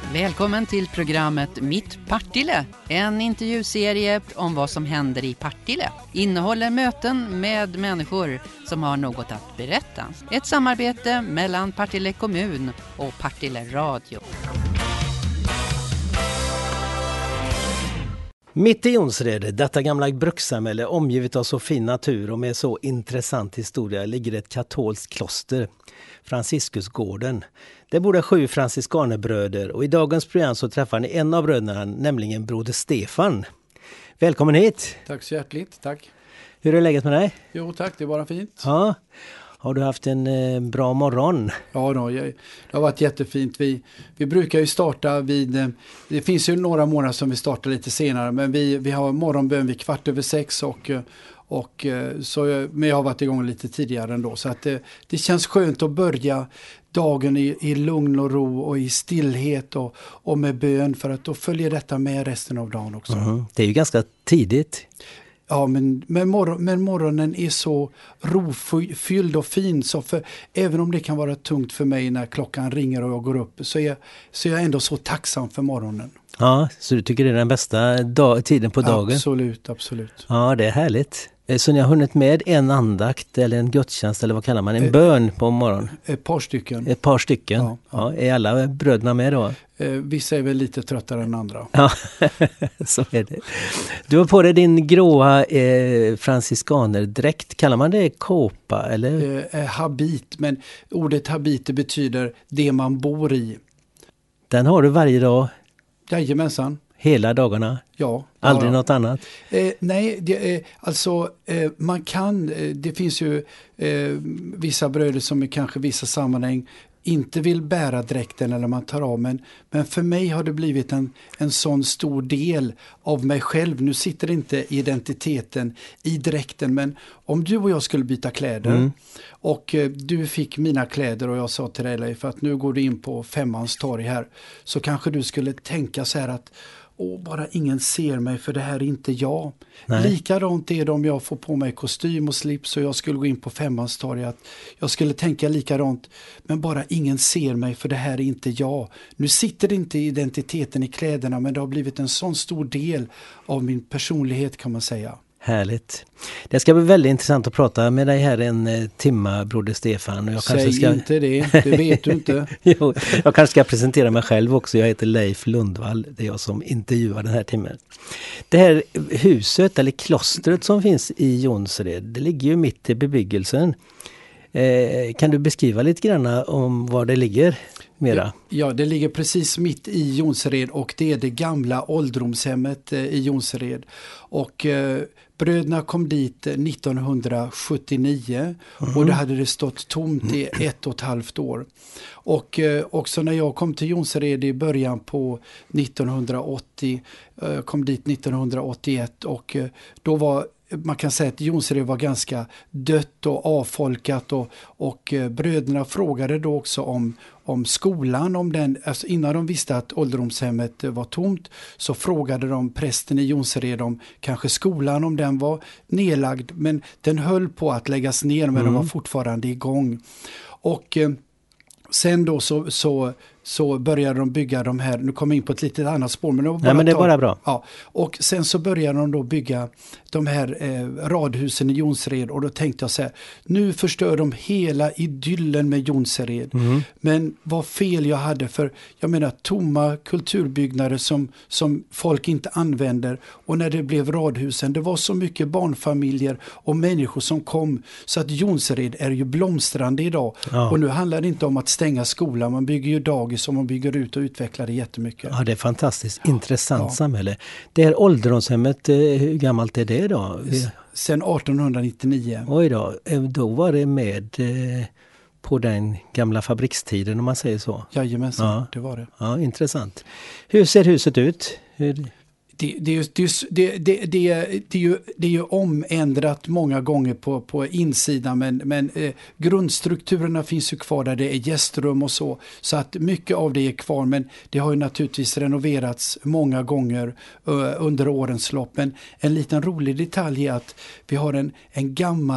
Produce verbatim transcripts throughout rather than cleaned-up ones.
Välkommen till programmet Mitt Partille, en intervjuserie om vad som händer i Partille. Innehåller möten med människor som har något att berätta. Ett samarbete mellan Partille kommun och Partille radio. Mitt i Jonsered, detta gamla brukssamhälle omgivet av så fin natur och med så intressant historia, ligger ett katolskt kloster, Franciscusgården. Det bor sju franciskanerbröder och i dagens program så träffar ni en av bröderna, nämligen broder Stefan. Välkommen hit! Tack så hjärtligt, tack. Hur är läget med dig? Jo tack, det är bara fint. Ja. Har du haft en eh, bra morgon? Ja, då, jag, det har varit jättefint. Vi, vi brukar ju starta vid, eh, det finns ju några månader som vi startar lite senare, men vi, vi har morgonbön vid kvart över sex och, och så, men jag har varit igång lite tidigare ändå. Så att det, det känns skönt att börja dagen i, i lugn och ro och i stillhet och, och med bön, för att då följer detta med resten av dagen också. Mm, det är ju ganska tidigt. Ja, men, men, morgon, men morgonen är så rofylld och fin, så för, även om det kan vara tungt för mig när klockan ringer och jag går upp, så är, så är jag ändå så tacksam för morgonen. Ja, så du tycker det är den bästa dag, tiden på dagen? Absolut, absolut. Ja, det är härligt. Så ni har hunnit med en andakt eller en gudstjänst eller vad kallar man, en eh, bön på morgonen? Ett par stycken. Ett par stycken? Ja. Ja, är alla bröderna med då? Eh, vissa är väl lite tröttare än andra. Ja, så är det. Du har på dig din gråa eh, franciskanerdräkt. Kallar man det kåpa eller? Eh, habit, men ordet habit betyder det man bor i. Den har du varje dag? Jajamensan. Hela dagarna? Ja. Aldrig ja. något annat? Eh, nej, det, eh, alltså eh, man kan, eh, det finns ju eh, vissa bröder som i kanske vissa sammanhang inte vill bära dräkten eller man tar av, men, men för mig har det blivit en, en sån stor del av mig själv. Nu sitter inte identiteten i dräkten, men om du och jag skulle byta kläder mm. och eh, du fick mina kläder och jag sa till dig, för att nu går du in på Femmans torg här, så kanske du skulle tänka så här att åh, bara ingen ser mig, för det här är inte jag. Nej. Likadant är det om jag får på mig kostym och slips och jag skulle gå in på Femmans torg, att jag skulle tänka likadant, men bara ingen ser mig, för det här är inte jag. Nu sitter det inte identiteten i kläderna, men det har blivit en sån stor del av min personlighet, kan man säga. Härligt. Det ska bli väldigt intressant att prata med dig här en eh, timma, broder Stefan. Och jag Säg kanske ska... inte det, det vet du inte. Jo, jag kanske ska presentera mig själv också. Jag heter Leif Lundvall, det är jag som intervjuar den här timmen. Det här huset, eller klostret som finns i Jonsered, det ligger ju mitt i bebyggelsen. Eh, kan du beskriva lite grann om var det ligger mera? Ja, det ligger precis mitt i Jonsered och det är det gamla ålderdomshemmet eh, i Jonsered. Och eh, bröderna kom dit nittonhundrasjuttionio mm. och det hade det stått tomt i ett och ett halvt år. Och eh, också när jag kom till Jonsered i början på nittonhundraåttio, eh, kom dit nittonhundraåttioett, och eh, då var man kan säga att Jonsered var ganska dött och avfolkat, och, och eh, bröderna frågade då också om, om skolan, om den, alltså innan de visste att ålderdomshemmet var tomt, så frågade de prästen i Jonsered om kanske skolan, om den var nedlagd, men den höll på att läggas ner, men mm. den var fortfarande igång. Och eh, sen då så, så så började de bygga de här, nu kommer jag in på ett litet annat spår, men det var bara, ja, men det är ta, bara bra. Ja, och sen så började de då bygga de här eh, radhusen i Jonsered, och då tänkte jag så här, nu förstör de hela idyllen med Jonsered. Mm. Men vad fel jag hade, för jag menar tomma kulturbyggnader som, som folk inte använder, och när det blev radhusen, det var så mycket barnfamiljer och människor som kom, så att Jonsered är ju blomstrande idag. Ja. Och nu handlar det inte om att stänga skolan, man bygger ju dagis som man bygger ut och utvecklar det jättemycket. Ja, det är fantastiskt intressant ja. samhälle. Det här ålderdomshemmet, hur gammalt är det då? Sen artonhundranittionio. Oj då, då var det med eh, på den gamla fabrikstiden, om man säger så. Jajamensan, ja. det var det. Ja, intressant. Hur ser huset ut? Hur... Det, det, det, det, det, det, det, är ju, det är ju omändrat många gånger på, på insidan, men, men eh, grundstrukturerna finns ju kvar där, det är gästrum och så, så att mycket av det är kvar, men det har ju naturligtvis renoverats många gånger uh, under årens lopp. Men en liten rolig detalj är att vi har en, en gammal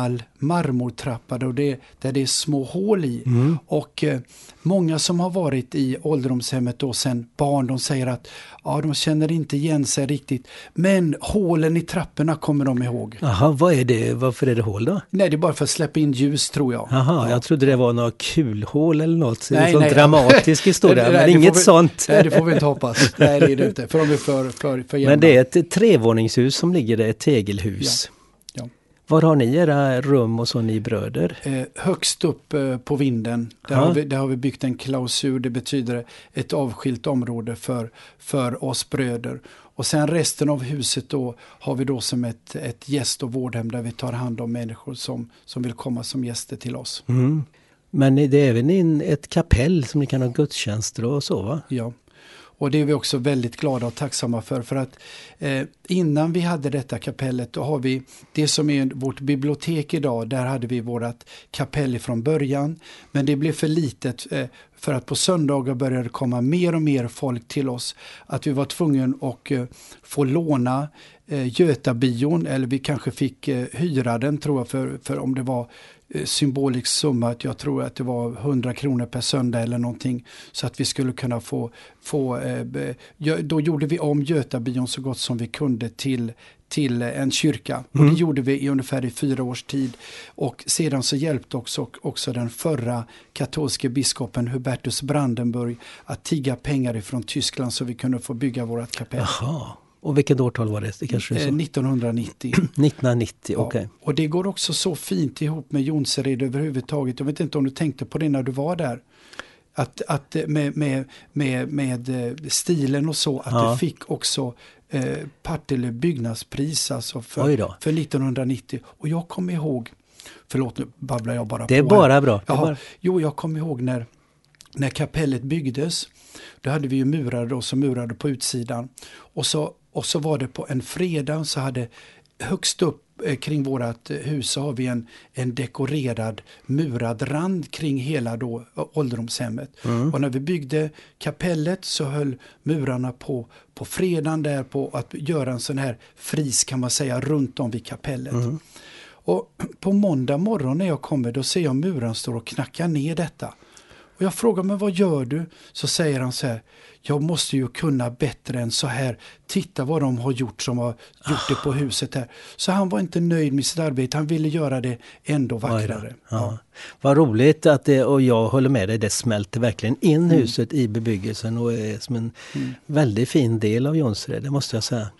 marmortrappade och det, där det är små hål i. Mm. Och eh, många som har varit i ålderdomshemmet då sen barn, de säger att ja, de känner inte igen sig riktigt. Men hålen i trapporna kommer de ihåg. Jaha, vad är det? Varför är det hål då? Nej, det är bara för att släppa in ljus, tror jag. Jaha, ja. jag trodde det var något kulhål eller något. Nej, en sån nej, dramatisk historia, nej, men nej, inget vi, sånt. Nej, det får vi inte hoppas. Nej, det är det inte. För de är för, för, för jämna. Men det är ett trevåningshus som ligger där, ett tegelhus. Ja. Ja. Var har ni era rum och så ni bröder? Eh, högst upp eh, på vinden, där har, vi, där har vi byggt en klausur. Det betyder ett avskilt område för, för oss bröder. Och sen resten av huset då har vi då som ett, ett gäst- och vårdhem där vi tar hand om människor som, som vill komma som gäster till oss. Mm. Men det är även in ett kapell som ni kan ha gudstjänster och så, va? Ja. Och det är vi också väldigt glada och tacksamma för. För att eh, innan vi hade detta kapellet, då har vi det som är vårt bibliotek idag. Där hade vi vårt kapell från början. Men det blev för litet eh, för att på söndagar började komma mer och mer folk till oss. Att vi var tvungna att eh, få låna eh, Götabion. Eller vi kanske fick eh, hyra den, tror jag, för, för om det var symbolisk summa, att jag tror att det var hundra kronor per söndag eller någonting, så att vi skulle kunna få, få eh, då gjorde vi om Götabion så gott som vi kunde till, till en kyrka. Mm. Och det gjorde vi i ungefär i fyra års tid. Och sedan så hjälpte också, också den förra katolske biskopen Hubertus Brandenburg att tigga pengar ifrån Tyskland så vi kunde få bygga vårt kapell. Jaha. Och vilket årtal var det? Det kanske är så? nittonhundranittio. nittonhundranittio, okej. Okay. Ja, och det går också så fint ihop med Jonsered överhuvudtaget. Jag vet inte om du tänkte på det när du var där. Att, att med, med, med, med stilen och så, att ja. du fick också eh, Partille byggnadspris alltså för, för nittonhundranittio. Och jag kommer ihåg, förlåt nu babblar jag bara det är på. Bara bra. Jaha, bara... Jo, jag kommer ihåg när, när kapellet byggdes. Då hade vi ju murare då som murade på utsidan. Och så, och så var det på en fredag så hade högst upp eh, kring vårat hus så har vi en, en dekorerad murad rand kring hela då ålderdomshemmet. Mm. Och när vi byggde kapellet så höll murarna på på fredagen där på att göra en sån här fris kan man säga runt om vid kapellet. Mm. Och på måndag morgon när jag kommer då ser jag muren står och knackar ner detta. Och jag frågar, men vad gör du? Så säger han så här, jag måste ju kunna bättre än så här. Titta vad de har gjort som har gjort det på huset här. Så han var inte nöjd med sitt arbete, han ville göra det ändå vackrare. Ja. Ja. Vad roligt att det, och jag håller med dig, det smälter verkligen in mm. huset i bebyggelsen och är som en mm. väldigt fin del av Jonsered, det måste jag säga.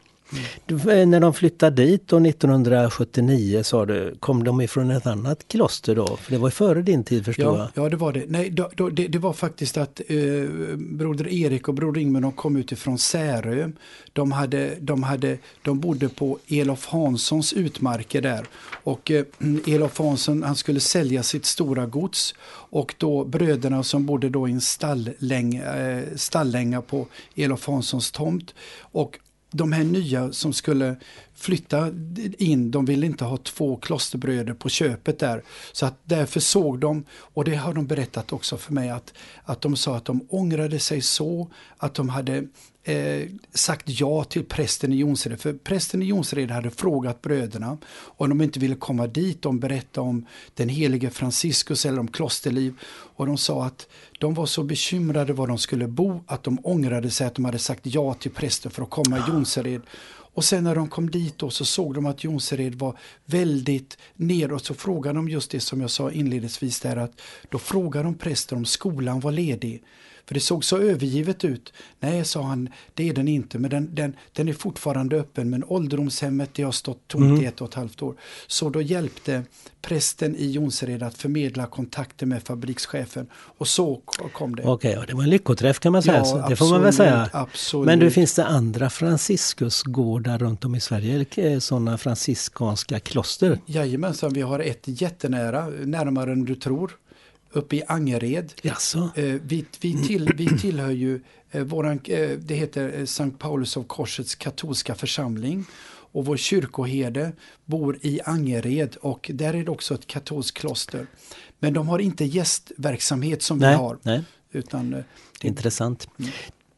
Mm. När de flyttade dit då nittonhundrasjuttionio sa du, kom de ifrån ett annat kloster då? För det var ju före din tid förstår ja, jag. Ja, det var det. Nej, då, då, det, det var faktiskt att eh, broder Erik och broder Ingmar de kom utifrån Särö. De, hade, de, hade, de bodde på Elof Hanssons utmarker där. Och eh, Elof Hansson, han skulle sälja sitt stora gods. Och då bröderna som bodde då i en stallänga, eh, stallänga på Elof Hanssons tomt. Och de här nya som skulle flytta in, de ville inte ha två klosterbröder på köpet där. Så att därför såg de, och det har de berättat också för mig, att, att de sa att de ångrade sig så att de hade eh, sagt ja till prästen i Jonsered. För prästen i Jonsered hade frågat bröderna om de inte ville komma dit. De berättade om den helige Franciscus eller om klosterliv. Och de sa att de var så bekymrade var de skulle bo att de ångrade sig att de hade sagt ja till prästen för att komma i Jonsered. Och sen när de kom dit då så såg de att Jonsered var väldigt ner och så frågade de just det som jag sa inledningsvis där, att då frågade de prästen om skolan var ledig. För det såg så övergivet ut. Nej, sa han, det är den inte, men den, den, den är fortfarande öppen. Men ålderdomshemmet, det har stått tomt mm. i ett och ett halvt år. Så då hjälpte prästen i Jonsered att förmedla kontakter med fabrikschefen. Och så kom det. Okej, okay, det var en lyckoträff kan man säga. Ja, så det absolut, får man väl säga. Absolut. Men du, finns det andra franciskusgårdar runt om i Sverige? Sådana franciskanska kloster? Jajamensan, vi har ett jättenära, närmare än du tror. Uppe i Angered. Jaså? Eh, vi, vi, till, vi tillhör ju eh, våran, eh, det heter Sankt Paulus av Korsets katolska församling. Och vår kyrkoherde bor i Angered och där är det också ett katolskt kloster. Men de har inte gästverksamhet som nej, vi har. Nej. Utan, eh, det... Intressant. Mm.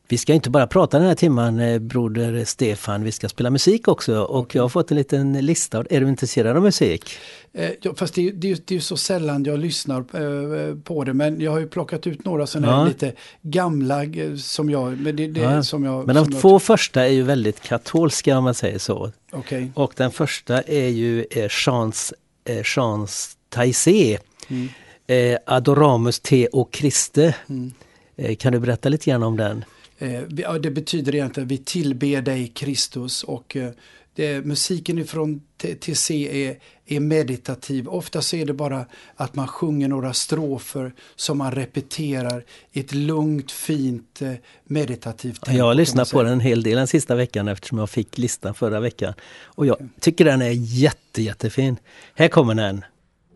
Vi ska inte bara prata den här timman, broder Stefan, vi ska spela musik också. Och jag har fått en liten lista. Är du intresserad av musik? Eh, ja, fast det är, det, är, det är så sällan jag lyssnar eh, på det. Men jag har ju plockat ut några sådana ja. här lite gamla eh, som jag... Men, det, det, ja. som jag, men de som två jag... första är ju väldigt katolska om man säger så. Okay. Och den första är ju eh, Chants, eh, Chants Taizé. Mm. Eh, Adoramus te och Christe. Mm. Eh, kan du berätta lite grann om den? Eh, ja, det betyder egentligen att vi tillber dig Kristus, och eh, det, musiken ifrån T C är, är meditativ. Ofta så är det bara att man sjunger några strofer som man repeterar i ett lugnt, fint, eh, meditativt tempo. Jag har lyssnat på den en hel del den sista veckan eftersom jag fick listan förra veckan. Och jag tycker den är jätte, jättefin. Här kommer den.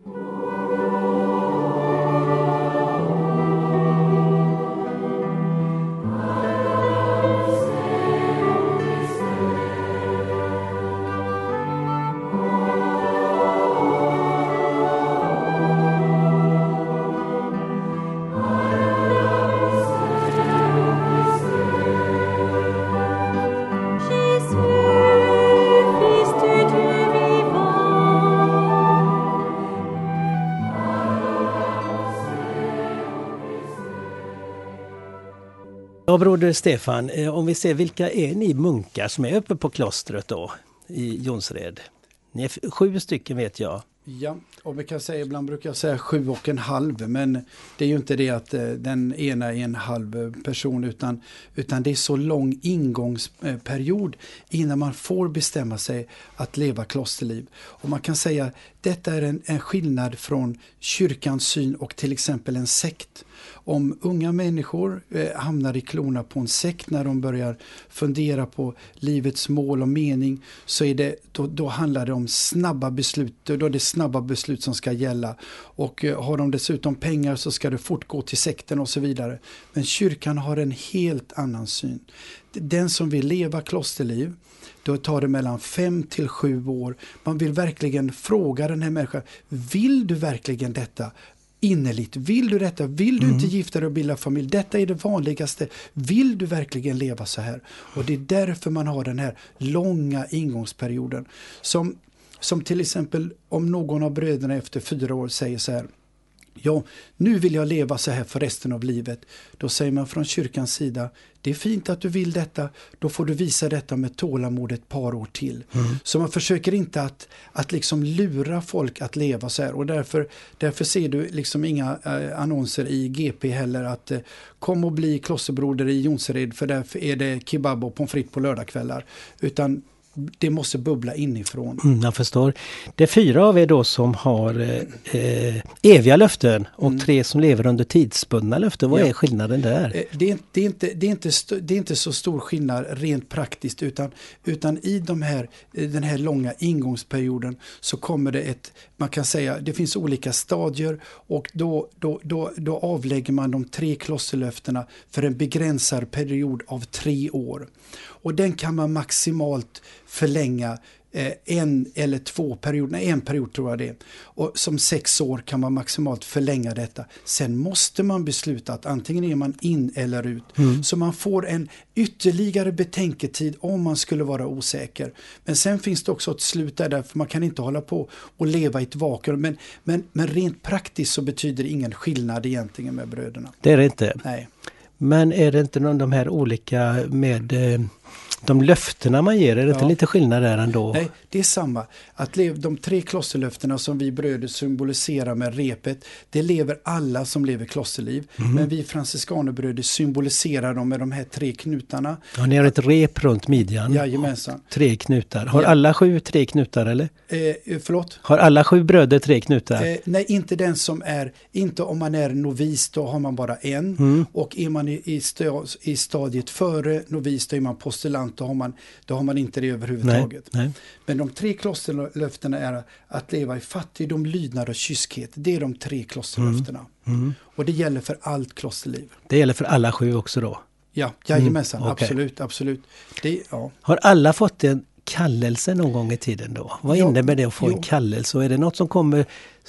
Ja, broder Stefan, om vi ser vilka är ni munkar som är uppe på klostret då i Jonsered? Ni är sju stycken vet jag. Ja, och vi kan säga, ibland brukar jag säga sju och en halv, men det är ju inte det att den ena är en halv person, utan, utan det är så lång ingångsperiod innan man får bestämma sig att leva klosterliv. Och man kan säga att detta är en, en skillnad från kyrkans syn och till exempel en sekt. Om unga människor eh, hamnar i klorna på en sekt när de börjar fundera på livets mål och mening, så är det, då, då handlar det om snabba beslut. Då är det snabba beslut som ska gälla. Och eh, har de dessutom pengar så ska det fortgå till sekten och så vidare. Men kyrkan har en helt annan syn. Den som vill leva klosterliv, då tar det mellan fem till sju år. Man vill verkligen fråga den här människan, vill du verkligen detta? Innerligt, vill du detta? Vill du mm. inte gifta dig och bilda familj? Detta är det vanligaste. Vill du verkligen leva så här? Och det är därför man har den här långa ingångsperioden. Som, som till exempel om någon av bröderna efter fyra år säger så här: ja, nu vill jag leva så här för resten av livet. Då säger man från kyrkans sida, det är fint att du vill detta, då får du visa detta med tålamod ett par år till. Mm. Så man försöker inte att, att liksom lura folk att leva så här. Och därför, därför ser du liksom inga eh, annonser i G P heller att eh, kom och bli klosterbroder i Jonsered, för därför är det kebab och pommes frites på lördagskvällar. Utan det måste bubbla inifrån. Mm, jag förstår. Det är fyra av er då som har eh, eviga löften och mm. tre som lever under tidsbundna löften. Vad ja. är skillnaden där? Det är, det, är inte, det, är inte st- det är inte så stor skillnad rent praktiskt, utan, utan i de här, den här långa ingångsperioden så kommer det ett, man kan säga, det finns olika stadier, och då, då, då, då avlägger man de tre klosterlöftena för en begränsad period av tre år. Och den kan man maximalt förlänga eh, en eller två perioder, nej, en period tror jag det är. Och som sex år kan man maximalt förlänga detta. Sen måste man besluta att antingen är man in eller ut. Mm. Så man får en ytterligare betänketid om man skulle vara osäker. Men sen finns det också ett slut där, för man kan inte hålla på och leva i ett vakuum. Men, men, men rent praktiskt så betyder det ingen skillnad egentligen med bröderna. Det är det inte. Nej. Men är det inte någon av de här olika med eh, de löftena man ger? Är det ja. inte lite skillnad där ändå? Nej, det är samma. Att lev, de tre klosterlöftena som vi bröder symboliserar med repet, det lever alla som lever klosterliv. Mm. Men vi franciskanerbröder symboliserar dem med de här tre knutarna. Ja, ni har ett rep runt midjan. Jajamensan. Tre knutar. Har ja. alla sju tre knutar eller? Eh, förlåt? Har alla sju bröder tre knutar? Eh, nej, inte den som är, inte om man är novis, då har man bara en. Mm. Och är man i, i, stö, i stadiet före novis, då är man postulant, då har man, då har man inte det överhuvudtaget. Nej, nej. Men de tre klosterlöftena är att leva i fattigdom, lydnad och kyskhet. Det är de tre klosterlöftena. Mm. Mm. Och det gäller för allt klosterliv. Det gäller för alla sju också då? Ja, jajamensan. Mm. Okay. Absolut, absolut. Det, ja. Har alla fått en kallelse någon gång i tiden då? Vad ja, innebär det att få jo. en kallelse? Och är det något som kommer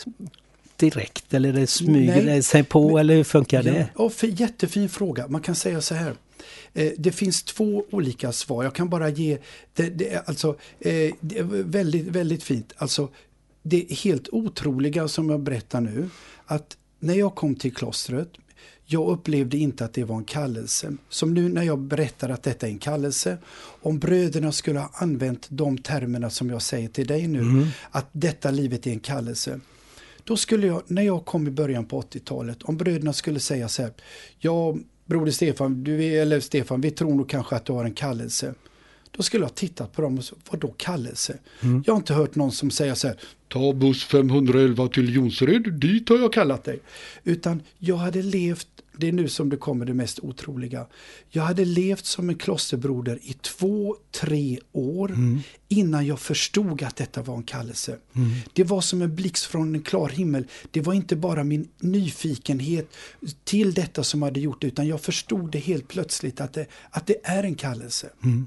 direkt eller det smyger sig på, men, eller hur funkar ja, det? Ja, för jättefin fråga. Man kan säga så här. Eh, det finns två olika svar. Jag kan bara ge, det, det, alltså, eh, det är väldigt, väldigt fint. Alltså, det är helt otroliga som jag berättar nu, att när jag kom till klostret, jag upplevde inte att det var en kallelse. Som nu när jag berättar att detta är en kallelse. Om bröderna skulle ha använt de termerna som jag säger till dig nu. Mm. Att detta livet är en kallelse. Då skulle jag, när jag kom i början på åttiotalet. Om bröderna skulle säga så här. Ja, broder Stefan, du, eller Stefan, vi tror nog kanske att du har en kallelse. Då skulle jag titta på dem och säga, vad då kallelse? Mm. Jag har inte hört någon som säger så här. Ta buss femhundraelva till Jonsered, dit har jag kallat dig. Utan jag hade levt, det är nu som det kommer det mest otroliga. Jag hade levt som en klosterbroder i två, tre år mm. innan jag förstod att detta var en kallelse. Mm. Det var som en blixt från en klar himmel. Det var inte bara min nyfikenhet till detta som hade gjort det, utan jag förstod det helt plötsligt att det, att det är en kallelse. Mm.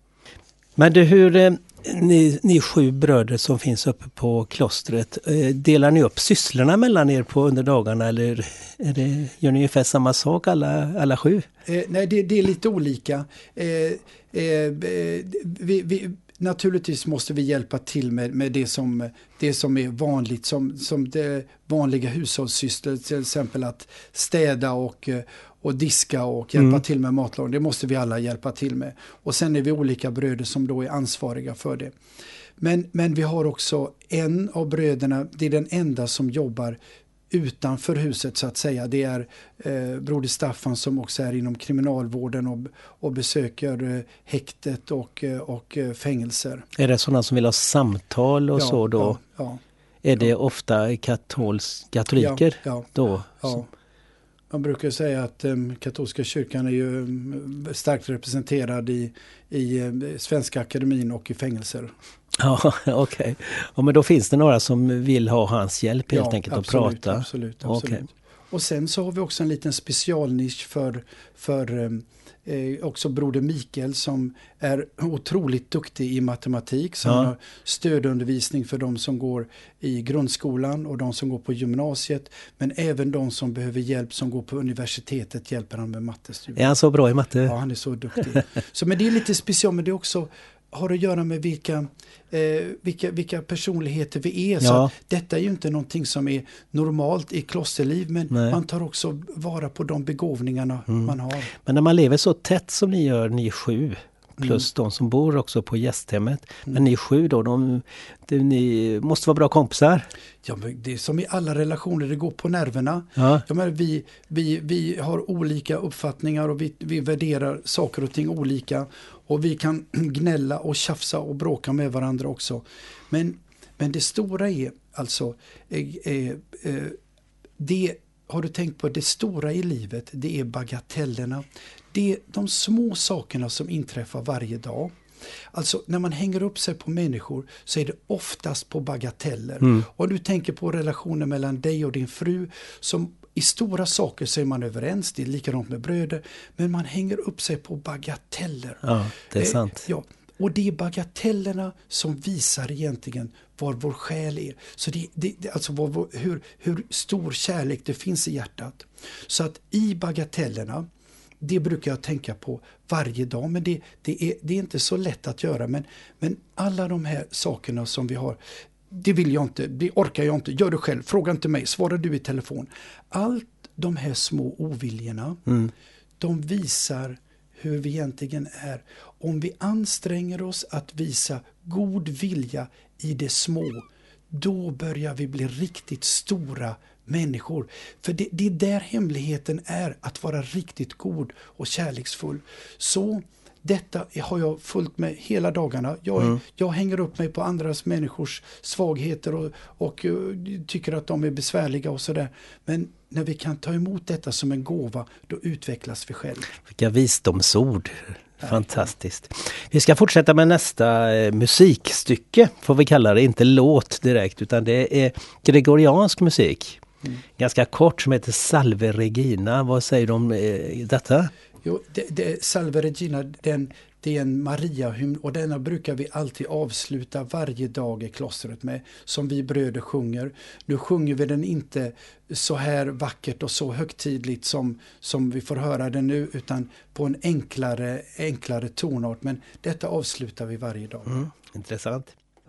Men det, hur, eh, ni, ni sju bröder som finns uppe på klostret, eh, delar ni upp sysslorna mellan er på under dagarna, eller är det, gör ni ungefär samma sak alla, alla sju? Eh, nej, det, det är lite olika. Eh, eh, vi, vi, naturligtvis måste vi hjälpa till med, med det, som, det som är vanligt, som, som det vanliga hushållssysslor, till exempel att städa och och diska och hjälpa mm. till med matlagning. Det måste vi alla hjälpa till med. Och sen är vi olika bröder som då är ansvariga för det. Men, men vi har också en av bröderna, det är den enda som jobbar utanför huset så att säga. Det är eh, broder Staffan som också är inom kriminalvården och, och besöker eh, häktet och, eh, och eh, fängelser. Är det sådana som vill ha samtal och ja, så då? Ja, ja. Är det ja. ofta katols, katoliker ja, ja, då? Ja. Man brukar säga att um, katolska kyrkan är ju um, starkt representerad i, i um, Svenska akademin och i fängelser. Ja, okej. Okay. Ja, men då finns det några som vill ha hans hjälp helt ja, enkelt absolut, att prata. Absolut, absolut. Okay. Och sen så har vi också en liten specialnisch för, för um, eh, också broder Mikael som är otroligt duktig i matematik. Som ja. har stödundervisning för de som går i grundskolan och de som går på gymnasiet. Men även de som behöver hjälp som går på universitetet hjälper han med mattestudier. Är han så bra i matte? Ja, han är så duktig. Så, men det är lite speciellt, men det är också har att göra med vilka, eh, vilka, vilka personligheter vi är. Ja. Så detta är ju inte någonting som är normalt i klosterliv, men Nej. man tar också vara på de begåvningarna mm. man har. Men när man lever så tätt som ni gör, ni sju, plus mm. de som bor också på gästhemmet. Mm. Men ni sju då, de, de, ni måste vara bra kompisar. Ja, men det är som i alla relationer, det går på nerverna. Ja. Ja, men vi, vi, vi har olika uppfattningar och vi, vi värderar saker och ting olika. Och vi kan gnälla och tjafsa och bråka med varandra också. Men, men det stora är alltså, eh, eh, det har du tänkt på, det stora i livet, det är bagatellerna. Det är de små sakerna som inträffar varje dag. Alltså när man hänger upp sig på människor så är det oftast på bagateller. Mm. Och du tänker på relationen mellan dig och din fru som i stora saker så är man överens, det är likadant med bröder, men man hänger upp sig på bagateller. Ja, det är sant. Eh, ja. Och det är bagatellerna som visar egentligen var vår själ är. Så det, det, det, alltså var, hur, hur stor kärlek det finns i hjärtat. Så att i bagatellerna, det brukar jag tänka på varje dag, men det, det, är, det är inte så lätt att göra. Men, men alla de här sakerna som vi har, det vill jag inte, det orkar jag inte, gör det själv, fråga inte mig, svara du i telefon. Allt de här små oviljerna, mm. de visar hur vi egentligen är. Om vi anstränger oss att visa god vilja i det små, då börjar vi bli riktigt stora människor. För det, det är där hemligheten är, att vara riktigt god och kärleksfull. Så detta har jag följt med hela dagarna. Jag, mm. jag hänger upp mig på andras människors svagheter och, och uh, tycker att de är besvärliga och sådär. Men när vi kan ta emot detta som en gåva, då utvecklas vi själv. Vilka visdomsord. Fantastiskt. Vi ska fortsätta med nästa eh, musikstycke, får vi kalla det. Inte låt direkt, utan det är gregoriansk musik. Mm. Ganska kort, som heter Salve Regina. Vad säger du om eh, detta? Jo, det, det, Salve Regina, den, det är en Maria-hymn och denna brukar vi alltid avsluta varje dag i klostret med, som vi bröder sjunger. Nu sjunger vi den inte så här vackert och så högtidligt som, som vi får höra den nu, utan på en enklare, enklare tonart. Men detta avslutar vi varje dag. Mm, intressant.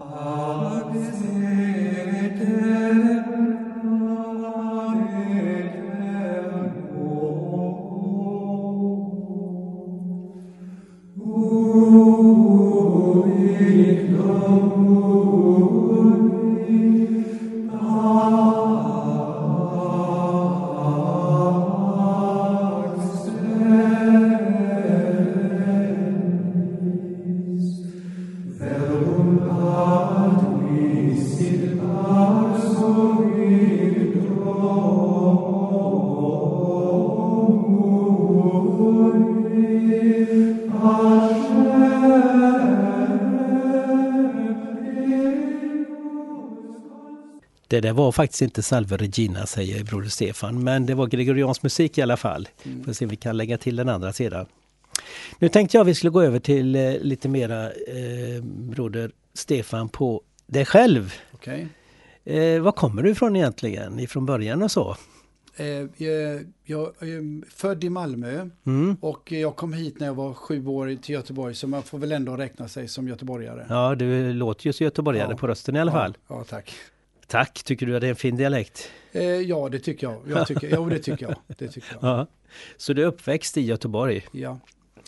Det där var faktiskt inte Salve Regina, säger broder Stefan, men det var gregoriansk musik i alla fall. Mm. Får se om vi kan lägga till den andra sidan. Nu tänkte jag vi skulle gå över till eh, lite mera eh, broder Stefan på dig själv. Okej. Eh, var kommer du ifrån egentligen? Ifrån början och så? Eh, jag, jag är född i Malmö mm. och jag kom hit när jag var sju år till Göteborg, så man får väl ändå räkna sig som göteborgare. Ja, du låter ju så göteborgare ja. på rösten i alla ja. fall. Ja, tack. Tack, tycker du att det är en fin dialekt? Eh, ja, det tycker jag. jag tycker, ja, det tycker jag. Det tycker jag. Ja. Så du är uppväxt i Göteborg? Ja.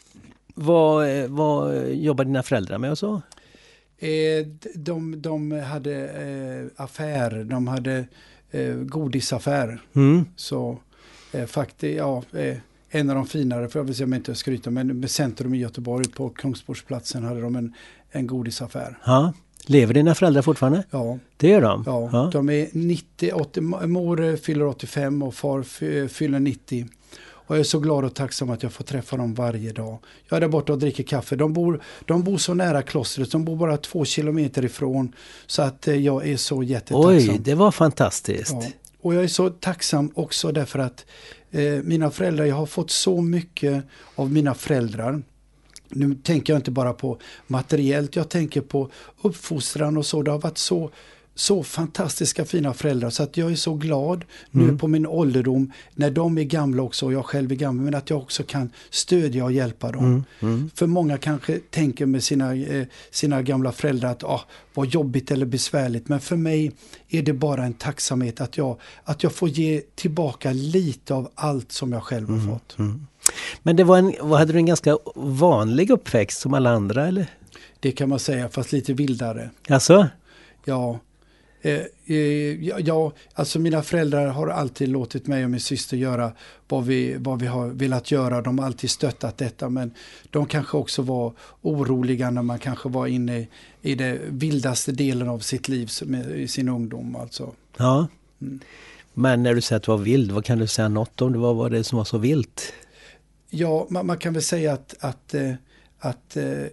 Vad, vad jobbar dina föräldrar med och så? Eh, de, de hade eh, affär, de hade eh, godisaffär. Mm. Så eh, faktiskt, ja, eh, en av de finare, för jag vill säga om jag inte skryter, men med centrum i Göteborg på Kungsportsplatsen hade de en, en godisaffär. Ja. Lever dina föräldrar fortfarande? Ja. Det gör de? Ja, ja. De är nittio, åttio, mor fyller åttiofem och far fyller nittio. Och jag är så glad och tacksam att jag får träffa dem varje dag. Jag är där borta och dricker kaffe. De bor, de bor så nära klostret. De bor bara två kilometer ifrån. Så att jag är så jättetacksam. Oj, det var fantastiskt. Ja. Och jag är så tacksam också därför att eh, mina föräldrar, jag har fått så mycket av mina föräldrar. Nu tänker jag inte bara på materiellt, jag tänker på uppfostran och så. Det har varit så, så fantastiska fina föräldrar, så att jag är så glad mm. nu på min ålderdom, när de är gamla också och jag själv är gammal, men att jag också kan stödja och hjälpa dem. Mm. Mm. För många kanske tänker med sina, eh, sina gamla föräldrar att ah, vad jobbigt eller besvärligt, men för mig är det bara en tacksamhet att jag, att jag får ge tillbaka lite av allt som jag själv har mm. fått. Mm. Men det var en, hade du en ganska vanlig uppväxt som alla andra, eller? Det kan man säga, fast lite vildare. Alltså? Ja, eh, eh, ja, alltså mina föräldrar har alltid låtit mig och min syster göra vad vi, vad vi har velat göra. De har alltid stöttat detta, men de kanske också var oroliga när man kanske var inne i, i det vildaste delen av sitt liv med, i sin ungdom. Alltså. Ja, mm. Men när du säger att du var vild, vad kan du säga något om det? Vad var det som var så vilt? Ja, man, man kan väl säga att, att, att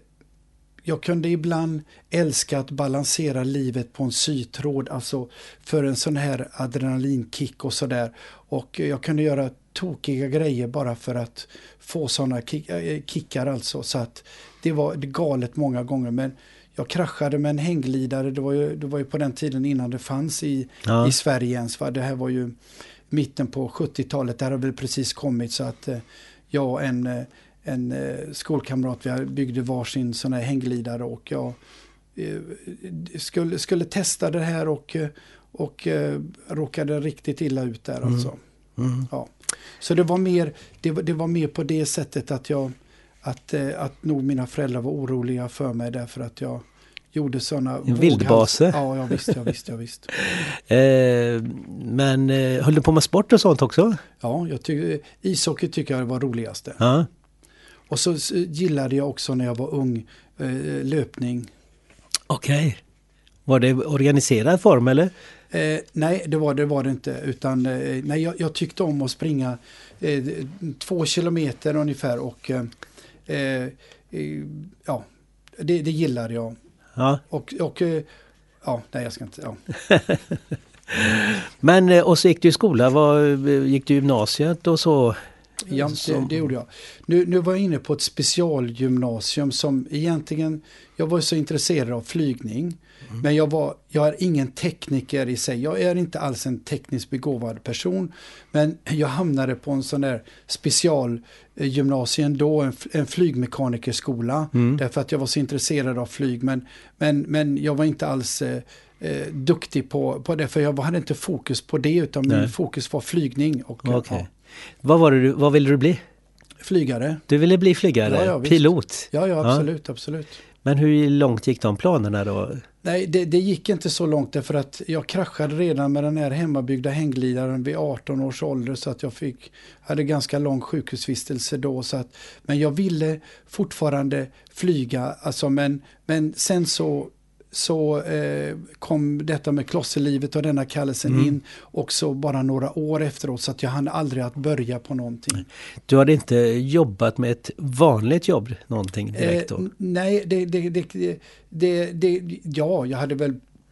jag kunde ibland älska att balansera livet på en sytråd, alltså för en sån här adrenalinkick och sådär. Och jag kunde göra tokiga grejer bara för att få sådana kick, kickar alltså. Så att det var galet många gånger, men jag kraschade med en hängglidare. Det var ju, det var ju på den tiden innan det fanns i, ja. i Sverige ens. Va? Det här var ju mitten på sjuttiotalet, där har väl precis kommit, så att jag och en, en skolkamrat, vi byggde varsin sån här hängglidare, och jag skulle, skulle testa det här och, och råkade riktigt illa ut där mm. alltså. Mm. Ja. Så det var mer det var, det var mer på det sättet att jag att, att nog mina föräldrar var oroliga för mig, därför att jag gjorde sådana vildbaser. Ja, jag visste, jag visste, jag visste. eh, men eh, höll du på med sport och sånt också? Ja, jag tycker ishockey tycker jag var roligaste. Ja. Och så gillade jag också när jag var ung eh, löpning. Okej. Okay. Var det organiserad form eller? Eh, nej, det var det var det inte, utan eh, nej, jag, jag tyckte om att springa eh, två kilometer ungefär, och eh, eh, ja, det, det gillade jag. Ja. Och, och ja, nej jag ska inte, ja. Men, och så gick du i skola, var, gick du i gymnasiet och så? Ja, det, det gjorde jag. Nu, nu var jag inne på ett specialgymnasium som egentligen, jag var så intresserad av flygning. Mm. Men jag, var, jag är ingen tekniker i sig. Jag är inte alls en tekniskt begåvad person. Men jag hamnade på en sån där specialgymnasium då, en, en flygmekanikerskola. Mm. Därför att jag var så intresserad av flyg. Men, men, men jag var inte alls eh, eh, duktig på, på det. För jag hade inte fokus på det, utan Nej. min fokus var flygning. Och, okay. ja. Vad var det, vad ville du bli? Flygare. Du ville bli flygare? Ja, ja, pilot? Ja, ja, absolut, ja. absolut. Men hur långt gick de planerna då? Nej, det, det gick inte så långt därför att jag kraschade redan med den här hemmabyggda hängglidaren vid arton års ålder, så att jag fick, hade ganska lång sjukhusvistelse då. Så att, men jag ville fortfarande flyga, alltså, men, men sen så, så eh, kom detta med klosterlivet och denna kallelsen mm. in också bara några år efteråt, så att jag hann aldrig att börja på någonting. Du hade inte jobbat med ett vanligt jobb någonting direkt då? Eh, nej, det, det, det, det, det, ja, jag hade väl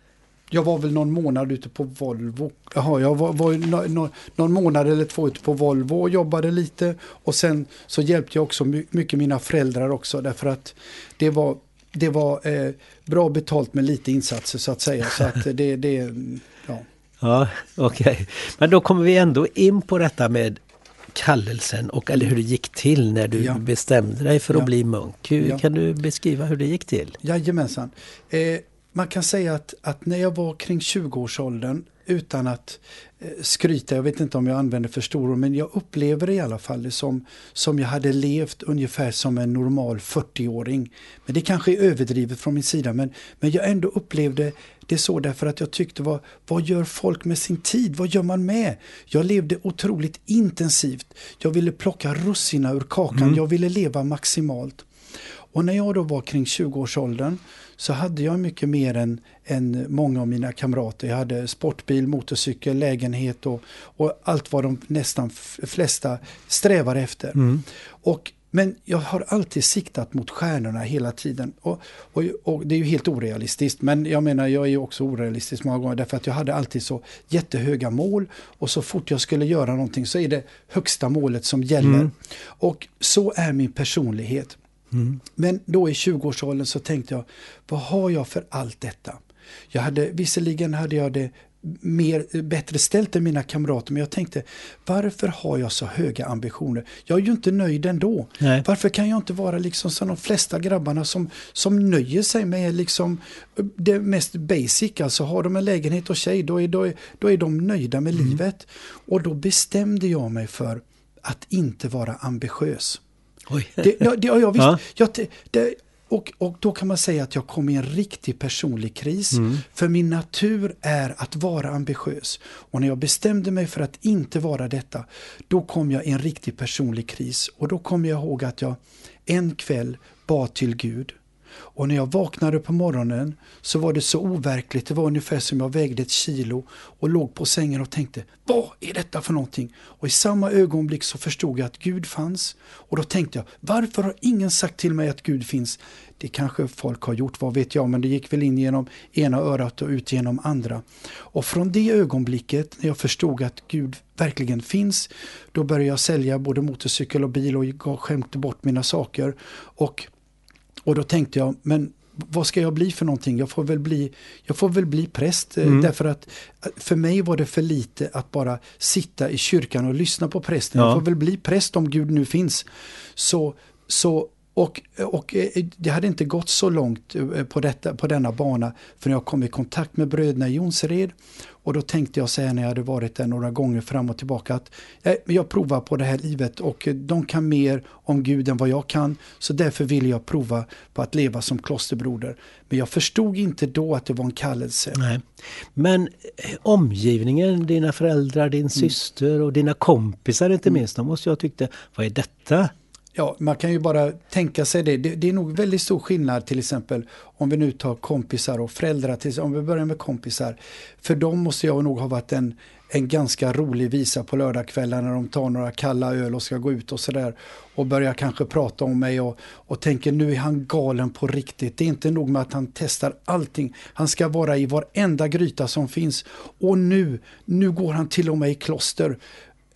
jag var väl någon månad ute på Volvo. Jaha, jag var, var no, no, någon månad eller två ute på Volvo och jobbade lite, och sen så hjälpte jag också mycket mina föräldrar också, därför att det var Det var eh, bra betalt med lite insatser, så att säga. Så att det, det ja. Ja, okej. Okay. Men då kommer vi ändå in på detta med kallelsen, och eller hur det gick till när du ja. bestämde dig för att ja. bli munk. Hur, ja. Kan du beskriva hur det gick till? Jajamensan. Eh, man kan säga att, att när jag var kring tjugo-årsåldern, utan att eh, skryta, jag vet inte om jag använder för stora, men jag upplever det i alla fall som, som jag hade levt ungefär som en normal fyrtio-åring. Men det kanske är överdrivet från min sida, men, men jag ändå upplevde det så, därför att jag tyckte, vad, vad gör folk med sin tid? Vad gör man med? Jag levde otroligt intensivt. Jag ville plocka russina ur kakan. Mm. Jag ville leva maximalt. Och när jag då var kring tjugo-årsåldern så hade jag mycket mer än, än många av mina kamrater. Jag hade sportbil, motorcykel, lägenhet och, och allt vad de nästan flesta strävar efter. Mm. Och, men jag har alltid siktat mot stjärnorna hela tiden. Och, och, och det är ju helt orealistiskt. Men jag menar, jag är ju också orealistisk många gånger. Därför att jag hade alltid så jättehöga mål. Och så fort jag skulle göra någonting så är det högsta målet som gäller. Mm. Och så är min personlighet. Mm. Men då i tjugo-årsåldern så tänkte jag, vad har jag för allt detta? Jag hade, visserligen hade jag det mer, bättre ställt än mina kamrater, men jag tänkte, varför har jag så höga ambitioner? Jag är ju inte nöjd ändå. Nej. Varför kan jag inte vara liksom som de flesta grabbarna som, som nöjer sig med liksom det mest basic, alltså har de en lägenhet och tjej, då är, då är, då är de nöjda med mm. livet. Och då bestämde jag mig för att inte vara ambitiös. Oj. Det, ja, det, ja, visst. Ja. Jag, det, och, och då kan man säga att jag kom i en riktig personlig kris. Mm. För min natur är att vara ambitiös. Och när jag bestämde mig för att inte vara detta, då kom jag i en riktig personlig kris. Och då kom jag ihåg att jag en kväll bad till Gud. Och när jag vaknade på morgonen så var det så overkligt. Det var ungefär som jag vägde ett kilo och låg på sängen och tänkte, vad är detta för någonting? Och i samma ögonblick så förstod jag att Gud fanns. Och då tänkte jag, varför har ingen sagt till mig att Gud finns? Det kanske folk har gjort, vad vet jag, men det gick väl in genom ena örat och ut genom andra. Och från det ögonblicket när jag förstod att Gud verkligen finns, då började jag sälja både motorcykel och bil och skämte bort mina saker. Och Och då tänkte jag, men vad ska jag bli för någonting? Jag får väl bli, jag får väl bli präst. Mm. Därför att för mig var det för lite att bara sitta i kyrkan och lyssna på prästen. Ja. Jag får väl bli präst om Gud nu finns. Så, så, och, och det hade inte gått så långt på, detta, på denna bana för jag kom i kontakt med bröderna i Jonsered. Och då tänkte jag säga när jag hade varit där några gånger fram och tillbaka att jag provar på det här livet och de kan mer om Gud än vad jag kan. Så därför ville jag prova på att leva som klosterbroder. Men jag förstod inte då att det var en kallelse. Nej. Men omgivningen, dina föräldrar, din mm. syster och dina kompisar inte mm. minst, de måste jag tyckte, vad är detta? Ja, man kan ju bara tänka sig det. det. Det är nog väldigt stor skillnad till exempel om vi nu tar kompisar och föräldrar. Till, om vi börjar med kompisar. För dem måste jag nog ha varit en, en ganska rolig visa på lördagskvällar när de tar några kalla öl och ska gå ut och sådär. Och börjar kanske prata om mig och, och tänker nu är han galen på riktigt. Det är inte nog med att han testar allting. Han ska vara i varenda gryta som finns. Och nu, nu går han till och med i kloster.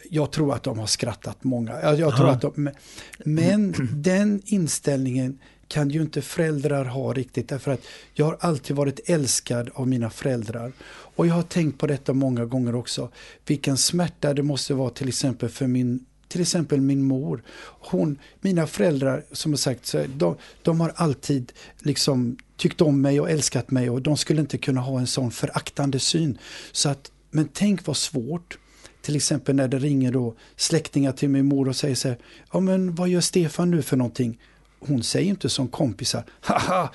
jag tror att de har skrattat många. Jag, jag tror att de, men den inställningen kan ju inte föräldrar ha riktigt, därför att jag har alltid varit älskad av mina föräldrar. Och jag har tänkt på detta många gånger också. Vilken smärta det måste vara till exempel för min till exempel min mor. Hon, mina föräldrar, som har sagt, så de, de har alltid liksom tyckt om mig och älskat mig, och de skulle inte kunna ha en sån föraktande syn. Så att, men tänk vad svårt. Till exempel när det ringer då släktingar till min mor och säger så här: ja, men vad gör Stefan nu för någonting? Hon säger inte som kompisar, haha,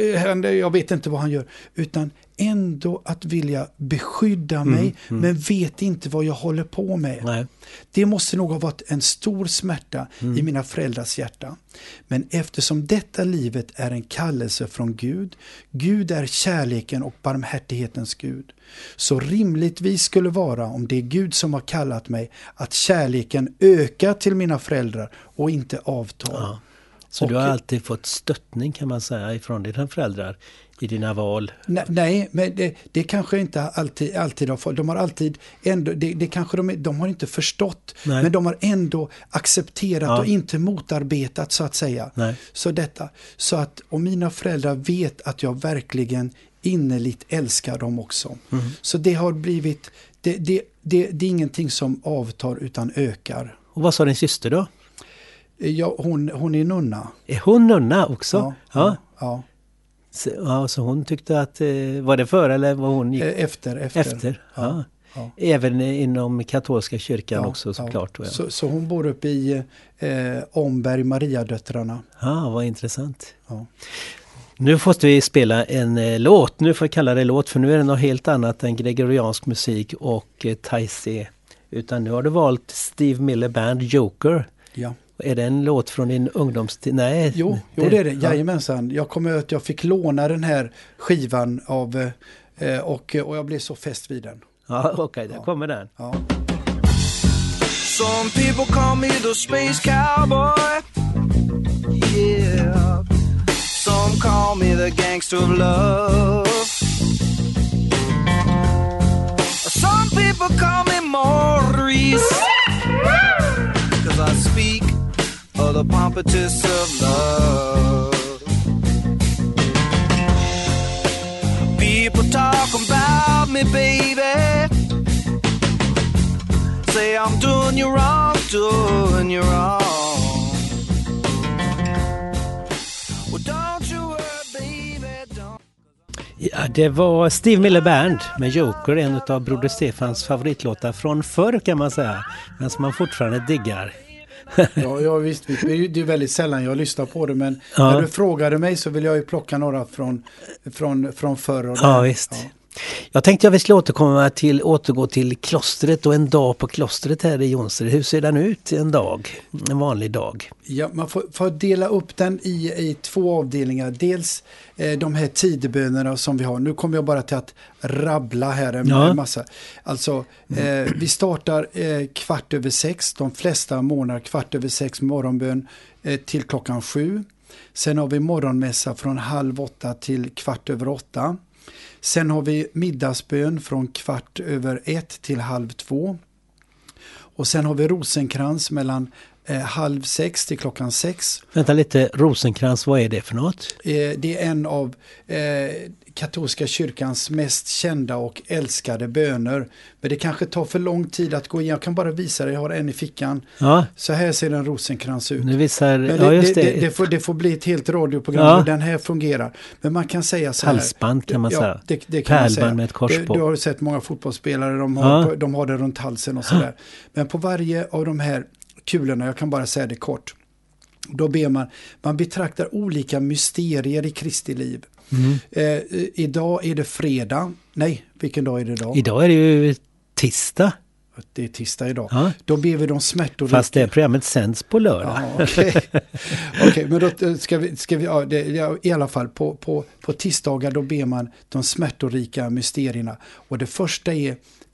jag vet inte vad han gör, utan ändå att vilja beskydda mig, mm, mm. men vet inte vad jag håller på med. Nej. Det måste nog ha varit en stor smärta mm. i mina föräldrars hjärta. Men eftersom detta livet är en kallelse från Gud, Gud är kärleken och barmhärtighetens Gud, så rimligtvis skulle vara, om det är Gud som har kallat mig, att kärleken ökar till mina föräldrar och inte avtar. Ja. Så och, du har alltid fått stöttning, kan man säga, ifrån dina föräldrar i dina val? Nej, nej men det, det kanske inte alltid, alltid har fått. De har alltid ändå, det, det kanske de, de har inte förstått, nej. Men de har ändå accepterat ja. och inte motarbetat, så att säga. Nej. Så detta, så att, och mina föräldrar vet att jag verkligen innerligt älskar dem också. Mm. Så det har blivit, det, det, det, det är ingenting som avtar utan ökar. Och vad sa din syster då? Ja, hon, hon är nunna. Är hon nunna också? Ja. ja, ja. Så, ja, så hon tyckte att, var det före eller var hon gick? Efter. Efter. efter. Ja. Ja. Även inom katolska kyrkan ja, också, såklart. Ja. Så, så hon bor uppe i eh, Omberg, Mariadöttrarna. Ja, vad intressant. Ja. Nu måste vi spela en eh, låt. Nu får jag kalla det låt, för nu är det något helt annat än gregoriansk musik och eh, taizé. Utan nu har du valt Steve Miller Band, Joker. Ja. Är det en låt från din ungdomstid? Nej. Jo, det, jo, det är det. Jajamensan. Jag kommer att jag fick låna den här skivan av eh, och, och jag blev så fäst vid den. Ja, okej, okay, där ja. kommer den. Ja. Some people call me the space cowboy. Yeah. Some call me the gangster of love. Some people call me Maurice. Cause I speak of the pompatus of love. People talk about me, baby. Say I'm doing you wrong, doing you wrong. Well, don't you worry, baby, don't. Ja, det var Steve Miller Band med Joker, en av Broder Stefans favoritlåtar från förr, kan man säga, men som man fortfarande diggar. Ja, ja visst, det är väldigt sällan jag lyssnar på det, men ja. när du frågade mig så vill jag ju plocka några från, från, från förr. Och ja, visst. Ja. Jag tänkte jag vi skulle återkomma till, återgå till klostret och en dag på klostret här i Jonsered. Hur ser den ut en dag, en vanlig dag? Ja, man får, får dela upp den i, i två avdelningar. Dels eh, de här tidebönerna som vi har. Nu kommer jag bara till att rabbla här en ja. massa. Alltså, eh, vi startar eh, kvart över sex. De flesta månader kvart över sex morgonbön eh, till klockan sju. Sen har vi morgonmässa från halv åtta till kvart över åtta. Sen har vi middagsbön från kvart över ett till halv två. Och sen har vi rosenkrans mellan eh, halv sex till klockan sex. Vänta lite, rosenkrans, vad är det för något? Eh, det är en av eh, katolska kyrkans mest kända och älskade böner. Men det kanske tar för lång tid att gå in. Jag kan bara visa det, jag har en i fickan. Ja. Så här ser en rosenkrans ut. Nu visar, det, ja, just det. det. Det, det, får, det får bli ett helt radioprogram ja. och den här fungerar. Men man kan säga så här. Halsband kan man ja, säga. Det, det kan man säga. Med ett kors på. Du, du har sett många fotbollsspelare, de har, ja. de har det runt halsen och sådär. Men på varje av de här kulorna, jag kan bara säga det kort, då ber man, man betraktar olika mysterier i Kristi liv. Mm. Eh, idag är det fredag. Nej, vilken dag är det idag? Idag är det ju tisdag. Det är tisdag idag. Ja. Då ber vi de smärtor. Fast det programmet sänds på lördag. Ja, Okej, okay. okay, men då ska vi, ska vi ja, det, ja, i alla fall på, på, på tisdagar då ber man de smärtorika mysterierna. Och det första är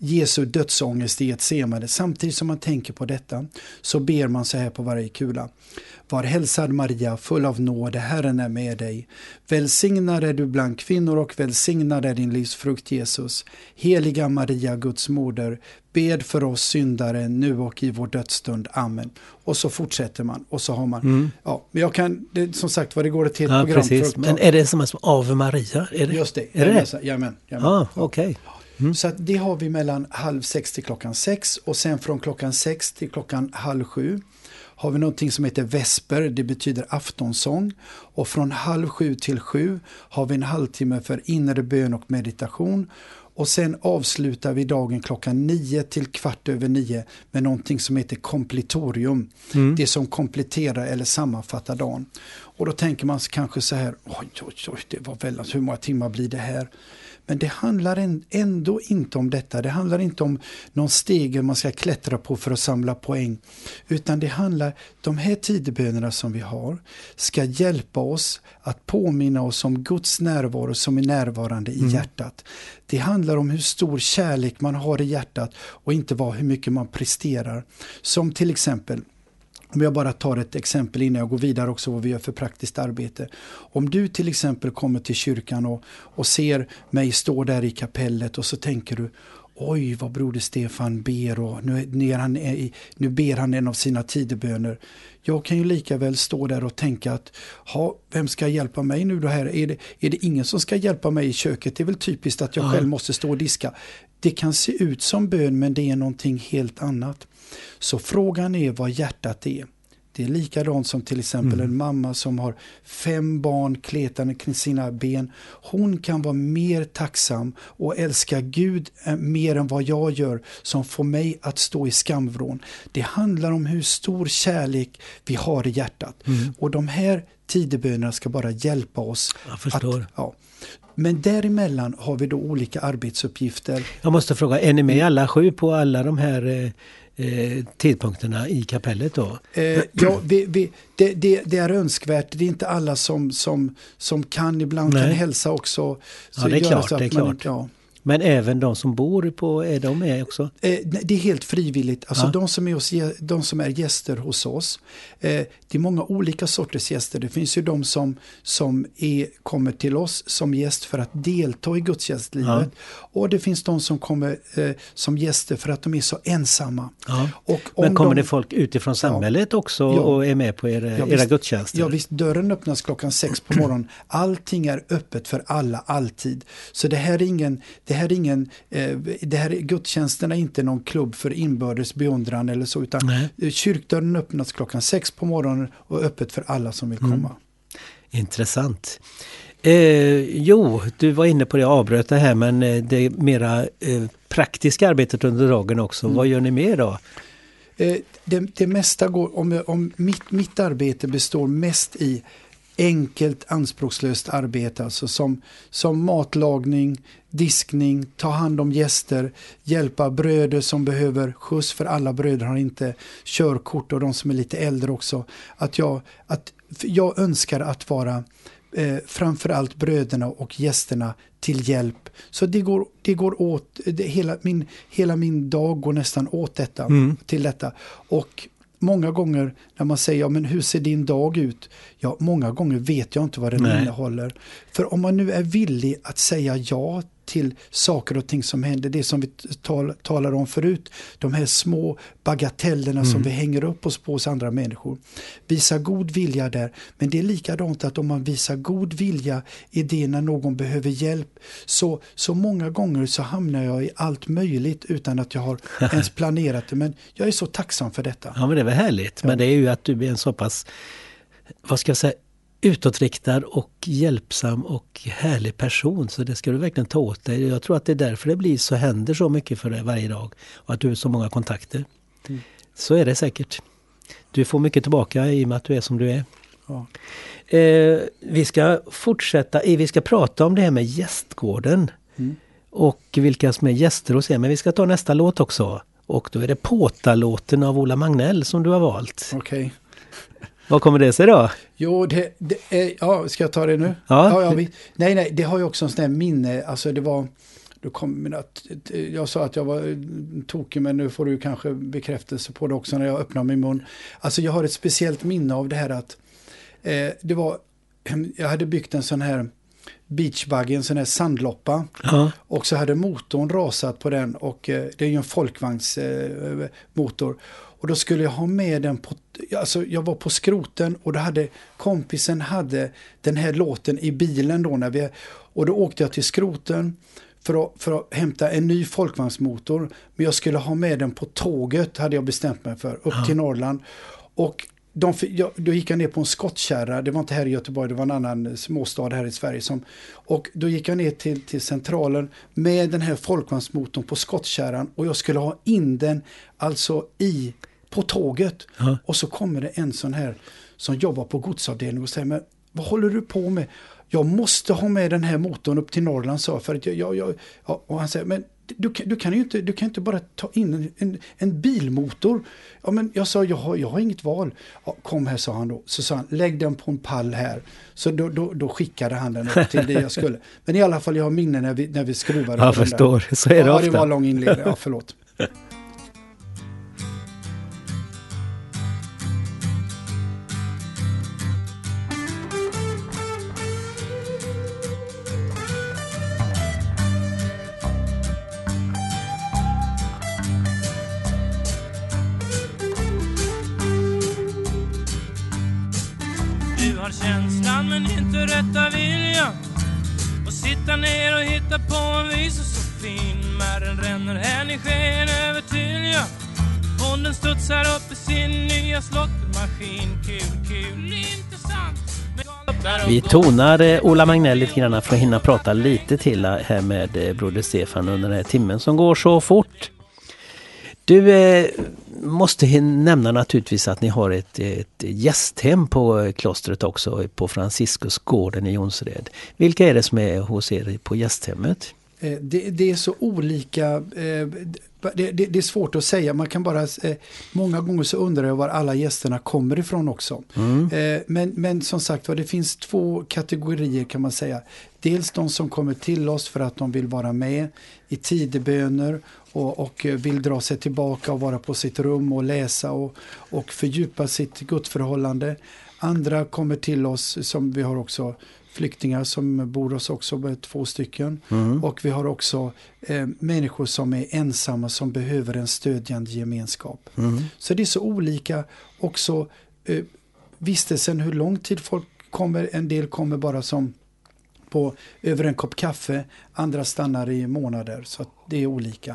Jesu dödsångest i Getsemane. Samtidigt som man tänker på detta så ber man så här på varje kula. Var hälsad Maria, full av nåd, Herren är med dig. Välsignad är du bland kvinnor och välsignad är din livsfrukt Jesus. Heliga Maria, Guds moder, bed för oss syndare nu och i vår dödsstund. Amen. Och så fortsätter man. Och så har man, mm. ja, men jag kan, det, som sagt vad det går ett helt ja, program. Precis. För Men är det som Ave Maria? Är det? Just det. Är det det? Jajamän. Ja, okej. Okay. Mm. Så att det har vi mellan halv sex till klockan sex och sen från klockan sex till klockan halv sju har vi någonting som heter vesper, det betyder aftonsång, och från halv sju till sju har vi en halvtimme för inre bön och meditation, och sen avslutar vi dagen klockan nio till kvart över nio med någonting som heter kompletorium, mm. det som kompletterar eller sammanfattar dagen. Och då tänker man kanske så här, oj, oj, oj, det var väl, hur många timmar blir det här? Men det handlar ändå inte om detta. Det handlar inte om någon stege man ska klättra på för att samla poäng. Utan det handlar, de här tidebönerna som vi har ska hjälpa oss att påminna oss om Guds närvaro som är närvarande i mm. hjärtat. Det handlar om hur stor kärlek man har i hjärtat och inte vad, hur mycket man presterar. Som till exempel, om jag bara tar ett exempel innan jag går vidare också vad vi gör för praktiskt arbete. Om du till exempel kommer till kyrkan och, och ser mig stå där i kapellet och så tänker du, oj vad broder Stefan ber och nu, nu, han, nu ber han en av sina tideböner. Jag kan ju lika väl stå där och tänka att ha, vem ska hjälpa mig nu då här? Är det, är det ingen som ska hjälpa mig i köket? Det är väl typiskt att jag ja. själv måste stå och diska. Det kan se ut som bön men det är någonting helt annat. Så frågan är vad hjärtat är. Det är likadant som till exempel mm. en mamma som har fem barn kletande kring sina ben. Hon kan vara mer tacksam och älska Gud mer än vad jag gör som får mig att stå i skamvrån. Det handlar om hur stor kärlek vi har i hjärtat. Mm. Och de här tidebönerna ska bara hjälpa oss. Jag förstår. Att, ja. Men däremellan har vi då olika arbetsuppgifter. Jag måste fråga, är ni med alla sju på alla de här eh, tidpunkterna i kapellet då? Eh, ja, vi, vi, det, det, det är önskvärt. Det är inte alla som, som, som kan, ibland Nej. kan hälsa också. Så ja, det är klart. Det är klart. Man, ja. Men även de som bor på, är de med också? Eh, det är helt frivilligt. Alltså ja. de, som är hos, de som är gäster hos oss, eh, det är många olika sorters gäster. Det finns ju de som, som är, kommer till oss som gäst för att delta i gudstjänstlivet. Ja. Och det finns de som kommer eh, som gäster för att de är så ensamma. Ja. Och Men kommer de, det folk utifrån samhället ja. också ja. och är med på era, ja, era visst, gudstjänster? Ja visst, dörren öppnas klockan sex på morgonen. Allting är öppet för alla, alltid. Så det här är ingen... Det här är ingen, eh, det här är, gudstjänsterna är inte någon klubb för inbördes beundran eller så, utan Nej. kyrkdörren öppnas klockan sex på morgonen och öppet för alla som vill komma. Mm. Intressant. Eh, jo, du var inne på det, jag avbröt det här, men det är mera eh, praktiska arbetet under dagen också. Mm. Vad gör ni mer då? Eh, det, det mesta går, om, om mitt, mitt arbete består mest i enkelt, anspråkslöst arbete, alltså som, som matlagning, diskning, ta hand om gäster, hjälpa bröder som behöver skjuts, för alla bröder har inte körkort och de som är lite äldre också. Att jag, att jag önskar att vara eh, framförallt bröderna och gästerna till hjälp. Så det går, det går åt, det, hela, min, hela min dag går nästan åt detta, mm. till detta. Och många gånger när man säger, ja men hur ser din dag ut? Ja, många gånger vet jag inte vad den Nej. innehåller. För om man nu är villig att säga ja till saker och ting som händer, det som vi tal, talar om förut, de här små bagatellerna mm. som vi hänger upp oss på hos andra människor. Visa god vilja där, men det är likadant att om man visar god vilja i det när någon behöver hjälp, så, så många gånger så hamnar jag i allt möjligt utan att jag har ens planerat det, men jag är så tacksam för detta. Ja, men det är väl härligt, ja. Men det är ju att du är en så pass, vad ska jag säga, utåtriktad och hjälpsam och härlig person, så det ska du verkligen ta åt dig. Jag tror att det är därför det blir så, händer så mycket för dig varje dag och att du har så många kontakter. Mm. Så är det säkert. Du får mycket tillbaka i och med att du är som du är. Ja. Eh, vi ska fortsätta, vi ska prata om det här med gästgården mm. och vilka som är gäster hos er, men vi ska ta nästa låt också. Och då är det Påta-låten av Ola Magnell som du har valt. Okej. Okay. Vad kommer det sig då? Jo, det, det är, ja, ska jag ta det nu? Ja. Ja, ja, vi, nej, nej, det har ju också en sån här minne. Alltså det var, då kom mina, jag sa att jag var tokig, men nu får du kanske bekräftelse på det också när jag öppnar min mun. Alltså jag har ett speciellt minne av det här att eh, det var, jag hade byggt en sån här beachbuggy, en sån här sandloppa. Ja. Och så hade motorn rasat på den, och eh, det är ju en folkvagnsmotor. Eh, och då skulle jag ha med den på, alltså jag var på skroten, och då hade kompisen hade den här låten i bilen då när vi, och då åkte jag till skroten för att, för att hämta en ny folkvagnsmotor, men jag skulle ha med den på tåget, hade jag bestämt mig för, upp ja. till Norrland. Och de, jag, då gick jag ner på en skottkärra, det var inte här i Göteborg, det var en annan småstad här i Sverige. Som, och då gick jag ner till, till centralen med den här folkvagnsmotorn på skottkärran, och jag skulle ha in den alltså i, på tåget. Ja. Och så kommer det en sån här som jobbar på godsavdelningen och säger, men vad håller du på med? Jag måste ha med den här motorn upp till Norrland, så för att jag, jag, jag ja, och han säger, men du kan, du kan ju inte, du kan inte bara ta in en, en, en bilmotor. Ja, men jag sa, jag har, jag har inget val. Ja, kom här, sa han då. Så sa han, lägg den på en pall här. Så då, då, då skickade han den upp till det jag skulle. Men i alla fall, jag har minnen när vi, när vi skruvade. Jag förstår, så är det ja, ofta. Ja, det var lång inledning. Ja, förlåt. Känslan men inte rätta viljan, och sitta ner och hitta på en visa så fin. Märren ränner här i sken över Tylja, bonden studsar upp i sin nya slottermaskin. Kul, kul, intressant. Vi tonar Ola Magnell lite grann för att hinna prata lite till här med broder Stefan under den här timmen som går så fort. Du eh, måste nämna naturligtvis att ni har ett, ett gästhem på klostret också, på Franciscusgården i Jonsered. Vilka är det som är hos er på gästhemmet? Eh, det, det är så olika, eh, det, det, det är svårt att säga. Man kan bara, eh, många gånger så undrar jag var alla gästerna kommer ifrån också. Mm. Eh, men, men som sagt, det finns två kategorier kan man säga. Dels de som kommer till oss för att de vill vara med i tideböner och, och vill dra sig tillbaka och vara på sitt rum och läsa och, och fördjupa sitt gudsförhållande. Andra kommer till oss, som vi har också flyktingar som bor hos också med två stycken. Mm. Och vi har också eh, människor som är ensamma som behöver en stödjande gemenskap. Mm. Så det är så olika också eh, vistelsen, hur lång tid folk kommer. En del kommer bara som på över en kopp kaffe, andra stannar i månader, så att det är olika.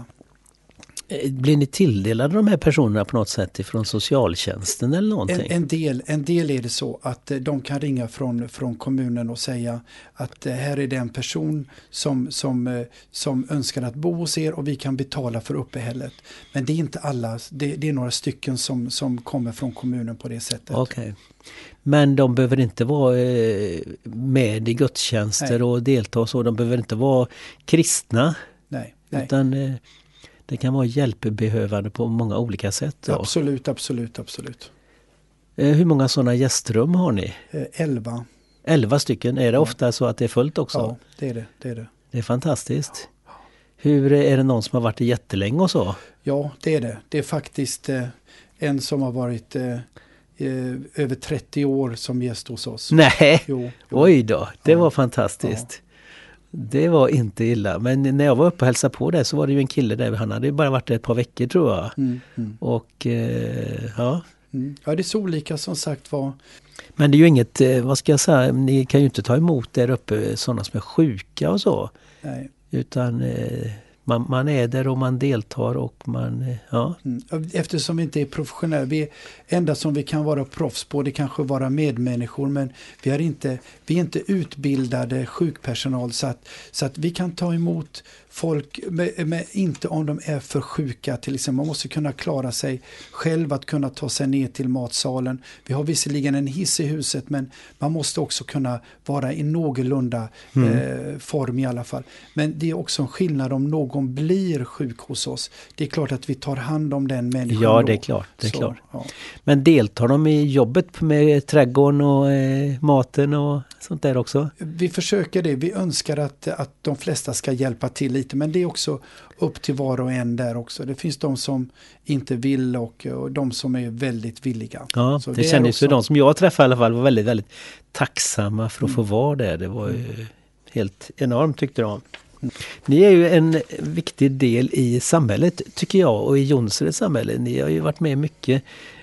Blir ni tilldelade de här personerna på något sätt från socialtjänsten eller någonting? En, en, del, en del är det så att de kan ringa från, från kommunen och säga att här är det en person som, som, som önskar att bo hos er och vi kan betala för uppehället. Men det är inte alla, det, det är några stycken som, som kommer från kommunen på det sättet. Okej. Okay. Men de behöver inte vara med i gudstjänster nej. Och delta och så. De behöver inte vara kristna. Nej, nej. Utan det kan vara hjälpbehövande på många olika sätt. Då. Absolut, absolut, absolut. Hur många sådana gästrum har ni? Elva. Elva stycken. Är det ja. ofta så att det är fullt också? Ja, det är det. Det är, det. Det är fantastiskt. Hur är det någon som har varit jättelänge och så? Ja, det är det. Det är faktiskt eh, en som har varit eh, över trettio år som gäst hos oss. Nej, jo, jo. Oj då. Det ja. var fantastiskt. Ja. Det var inte illa. Men när jag var uppe och hälsade på det så var det ju en kille där. Han hade bara varit ett par veckor tror jag. Mm, mm. Och eh, ja. Mm. Ja, det är så olika som sagt var. Men det är ju inget, vad ska jag säga, ni kan ju inte ta emot där uppe sådana som är sjuka och så. Nej. Utan eh, man, man är där och man deltar och man, eh, ja. Mm. Eftersom vi inte är professionella, vi är enda som vi kan vara proffs på, det kanske vara medmänniskor, men vi är inte, vi är inte utbildade sjukpersonal så att, så att vi kan ta emot folk, med, med, inte om de är för sjuka till exempel. Man måste kunna klara sig själv, att kunna ta sig ner till matsalen. Vi har visserligen en hiss i huset, men man måste också kunna vara i någorlunda mm. eh, form i alla fall. Men det är också en skillnad om någon någon blir sjuk hos oss, det är klart att vi tar hand om den människan. Ja, då. det är klart. Det är Så, klart. Ja. Men deltar de i jobbet med trädgården och eh, maten och sånt där också? Vi försöker det. Vi önskar att, att de flesta ska hjälpa till lite, men det är också upp till var och en där också. Det finns de som inte vill och, och de som är väldigt villiga. Ja, Så det, det kändes också... ju de som jag träffade i alla fall var väldigt, väldigt tacksamma för att få vara där. Det var ju helt enormt tyckte de. Ni är ju en viktig del i samhället tycker jag och i Jonsereds samhälle. Ni har ju varit med mycket.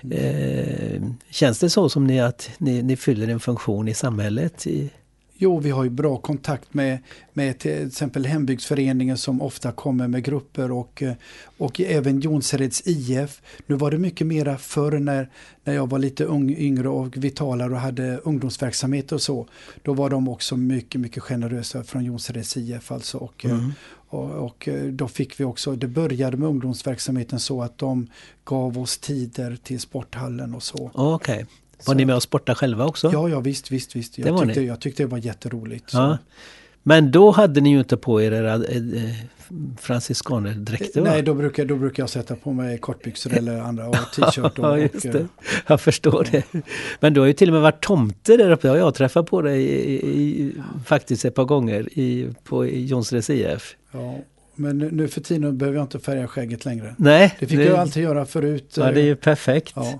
Eh, känns det så som ni att ni, ni fyller en funktion i samhället? I... Jo, vi har ju bra kontakt med, med till exempel hembygdsföreningen som ofta kommer med grupper och, och även Jonsereds I F. Nu var det mycket mera förr när, när jag var lite ung, yngre och vitalare och hade ungdomsverksamhet och så. Då var de också mycket, mycket generösa från Jonsereds I F alltså. Och, mm. och, och då fick vi också, det började med ungdomsverksamheten så att de gav oss tider till sporthallen och så. Okej. Okay. Var så. Ni med och sporta själva också? Ja, ja visst, visst, visst. Jag, tyckte, jag tyckte det var jätteroligt. Så. Ja. Men då hade ni ju inte på er era eh, franciskaner-dräkter, va? Nej, då brukar, då brukar jag sätta på mig kortbyxor eller andra och t-shirt. Och, ja, just det. Jag förstår ja. det. Men du har ju till och med varit tomte där uppe. Jag träffat på dig i, i, faktiskt ett par gånger i, på Jonsereds I F. Ja. Men nu för tiden behöver jag inte färga skägget längre. Nej. Det fick det, jag alltid göra förut. Ja, det är ju perfekt. Ja.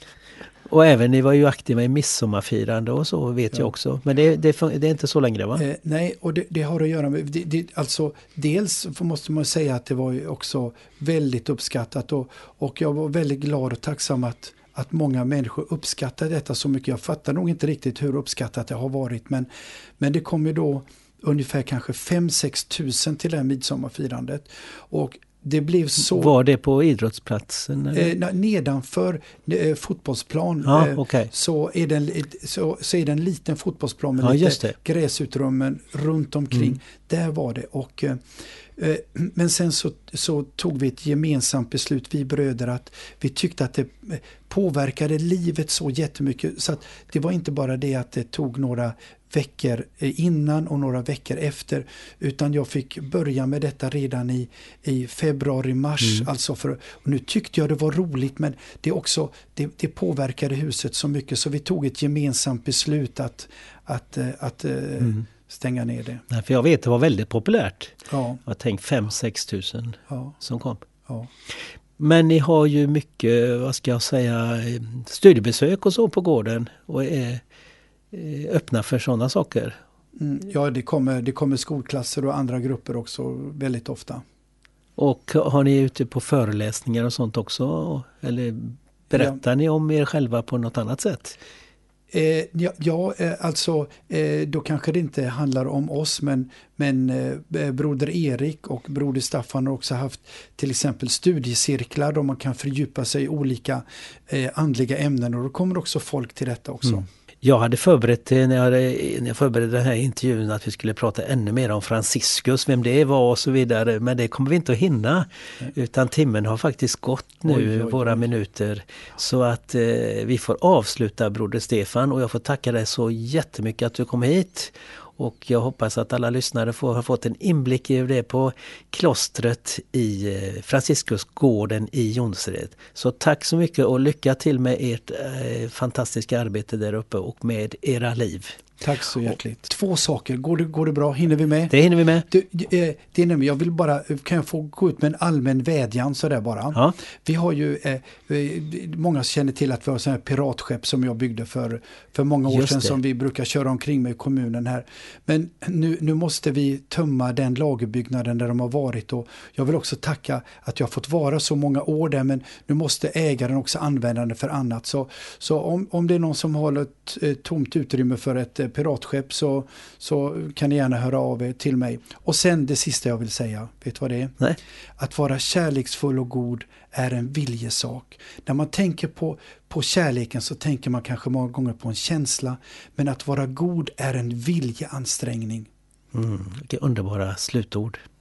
Och även ni var ju aktiva i midsommarfirande och så vet ja. jag också. Men det, det, det är inte så längre, va? Eh, nej, och det, det har att göra med... Det, det, alltså, dels måste man säga att det var ju också väldigt uppskattat. Och, och jag var väldigt glad och tacksam att, att många människor uppskattar detta så mycket. Jag fattar nog inte riktigt hur uppskattat det har varit. Men, men det kom ju då ungefär kanske fem sex tusen till det här midsommarfirandet. Och det blev så... Var det på idrottsplatsen? Eh, nedanför eh, fotbollsplan ja, eh, okay. så, är det en, så, så är det en liten fotbollsplan med ja, lite gräsutrymmen runt omkring. Mm. Där var det. Och, eh, men sen så, så tog vi ett gemensamt beslut, vi bröder, att vi tyckte att det påverkade livet så jättemycket. Så att det var inte bara det att det tog några veckor innan och några veckor efter, utan jag fick börja med detta redan i, i februari, mars. Mm. Alltså för, och nu tyckte jag det var roligt, men det, också, det, det påverkade huset så mycket så vi tog ett gemensamt beslut att, att, att mm. stänga ner det. Nej, för jag vet att det var väldigt populärt. Ja. Jag tänkte fem sex tusen ja. som kom. Ja. Men ni har ju mycket, vad ska jag säga, studiebesök och så på gården och är öppna för sådana saker. Mm, ja, det kommer, det kommer skolklasser och andra grupper också väldigt ofta. Och har ni ute på föreläsningar och sånt också? Eller berättar ja. ni om er själva på något annat sätt? Eh, ja, ja, alltså eh, då kanske det inte handlar om oss, men, men eh, broder Erik och broder Staffan har också haft till exempel studiecirklar där man kan fördjupa sig i olika eh, andliga ämnen, och då kommer också folk till detta också. Mm. Jag hade förberett när jag, när jag förberedde den här intervjun att vi skulle prata ännu mer om Franciscus, vem det var och så vidare. Men det kommer vi inte att hinna. Nej. Utan timmen har faktiskt gått nu, oj, oj, oj. våra minuter. Så att eh, vi får avsluta, broder Stefan. Och jag får tacka dig så jättemycket att du kom hit. Och jag hoppas att alla lyssnare får, har fått en inblick i det på klostret i Franciscusgården i Jonsered. Så tack så mycket och lycka till med ert eh, fantastiska arbete där uppe och med era liv. Tack så hjärtligt. Två saker. Går det, går det bra? Hinner vi med? Det hinner vi med. Du, eh, det är nämligen, jag vill bara, kan jag få gå ut med en allmän vädjan så där bara? Ja. Vi har ju, eh, många känner till att vi har sådana här piratskepp som jag byggde för, för många år sedan som vi brukar köra omkring med i kommunen här. Men nu, nu måste vi tömma den lagerbyggnaden där de har varit, och jag vill också tacka att jag har fått vara så många år där, men nu måste ägaren också använda den för annat. Så, så om, om det är någon som har ett eh, tomt utrymme för ett eh, piratskepp så, så kan ni gärna höra av er till mig. Och sen det sista jag vill säga, vet du vad det är? Nej. Att vara kärleksfull och god är en viljesak. När man tänker på, på kärleken så tänker man kanske många gånger på en känsla, men att vara god är en viljeansträngning. Mm, vilka underbara slutord.